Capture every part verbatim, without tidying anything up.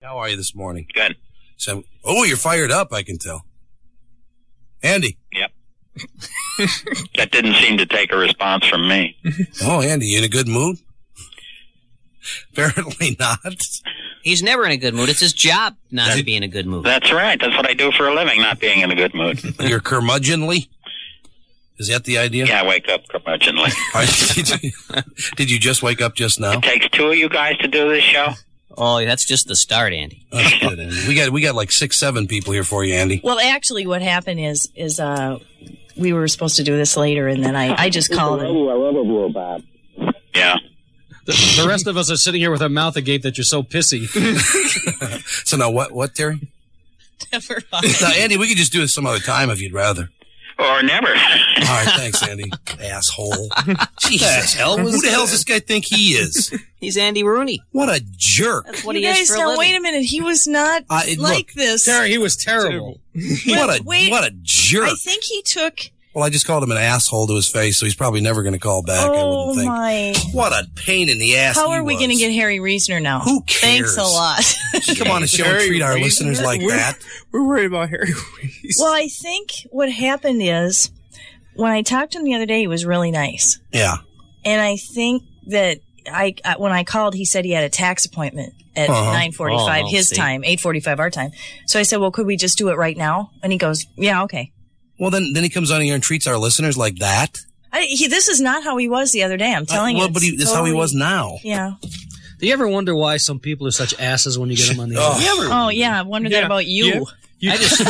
How are you this morning? Good. So, oh, you're fired up, I can tell. Andy. Yep. That didn't seem to take a response from me. Oh, Andy, you in a good mood? Apparently not. He's never in a good mood. It's his job not That- to be in a good mood. That's right. That's what I do for a living, not being in a good mood. You're curmudgeonly? Is that the idea? Yeah, I wake up curmudgeonly. Did you, did you just wake up just now? It takes two of you guys to do this show? Oh, that's just the start, Andy. That's good, Andy. We got we got like six, seven people here for you, Andy. Well, actually, what happened is is uh, we were supposed to do this later, and then I, I just called him. Yeah. The, the rest of us are sitting here with our mouth agape that you're so pissy. So now what, what, Terry? Never mind. Now, Andy, we could just do it some other time if you'd rather. Or never. All right, thanks, Andy. Asshole. Jesus, hell, who the hell does this guy think he is? He's Andy Rooney. What a jerk. That's what You he is guys, for a now living. wait a minute. He was not Uh, it- like look, this. Terry, he was terrible. What a wait. what a jerk. I think he took. Well, I just called him an asshole to his face, so he's probably never going to call back, I Oh wouldn't think. my! What a pain in the ass. How he are we was. going to get Harry Reasoner now? Who cares? Thanks a lot. Come on the show and Harry treat our Reasoner? listeners like We're- that. We're worried about Harry Reese. Well, I think what happened is when I talked to him the other day, he was really nice, Yeah. and I think that I uh, when I called, he said he had a tax appointment at Uh-huh. nine forty-five Oh, his see. time, eight forty-five our time. So I said, "Well, could we just do it right now?" And he goes, "Yeah, okay." Well, then then he comes on here and treats our listeners like that. I, he, this is not how he was the other day. I'm telling Uh, well, you. but he, it's that's how he totally- was now. Yeah. Do you ever wonder why some people are such asses when you get them on the air? Oh, yeah. I wonder that Yeah. about you. Yeah. You- I just,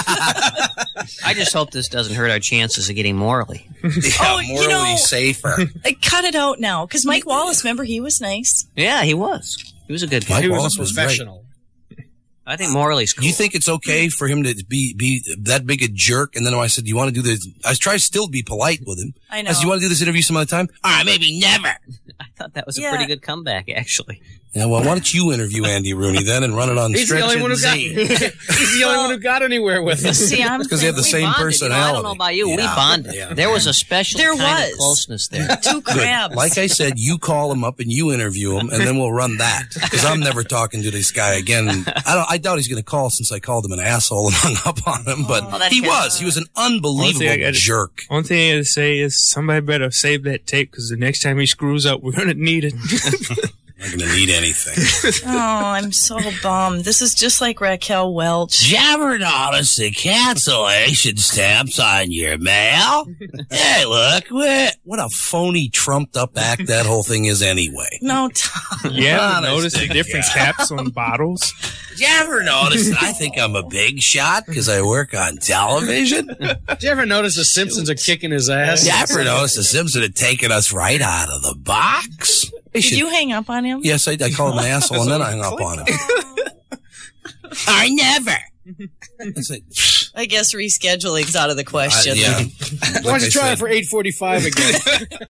I just hope this doesn't hurt our chances of getting morally. Oh, Yeah, you morally know- safer. Uh, Cut it out now, because Mike Wallace, remember, he was nice. Yeah, he was. He was a good guy. Mike He Wallace was a was great. professional. I think morally is cool. Do you think it's okay for him to be be that big a jerk? And then I said, "Do you want to do this?" I tried to still be polite with him. I know. I said, "Do you want to do this interview some other time?" All right, maybe never. I thought that was a Yeah. pretty good comeback, actually. Yeah, well, why don't you interview Andy Rooney then and run it on He's the Stretch only one who and got. Z? He's the only one who got anywhere with us. See, I'm Because they have the We same bonded. personality. You know, I don't know about you. We Yeah. bonded. Yeah. There was a special There kind was. of closeness there. two crabs. Like I said, you call him up and you interview him, and then we'll run that. Because I'm never talking to this guy again. I don't. I doubt he's going to call since I called him an asshole and hung up on him. But Oh, that he can't- was. He was an One thing I unbelievable gotta- jerk. One thing I gotta say is somebody better save that tape because the next time he screws up, we're gonna need it. I'm going to need anything. Oh, I'm so bummed. This is just like Raquel Welch. Did you ever notice the cancellation stamps on your mail? Hey, look, what, what a phony, trumped-up act that whole thing is anyway. No, Tom. Yeah, Honest notice the to different God. caps on bottles. Did you ever notice that I think I'm a big shot because I work on television? Did you ever notice the Simpsons are kicking his ass? Did you ever notice the Simpsons had taken us right out of the box? They Did should- you hang up on him? Yes, I, I called him an asshole and then I hung up on him. I never. It's like, I guess rescheduling's out of the question. I- yeah. Why Like don't I you try said, it for eight forty-five again?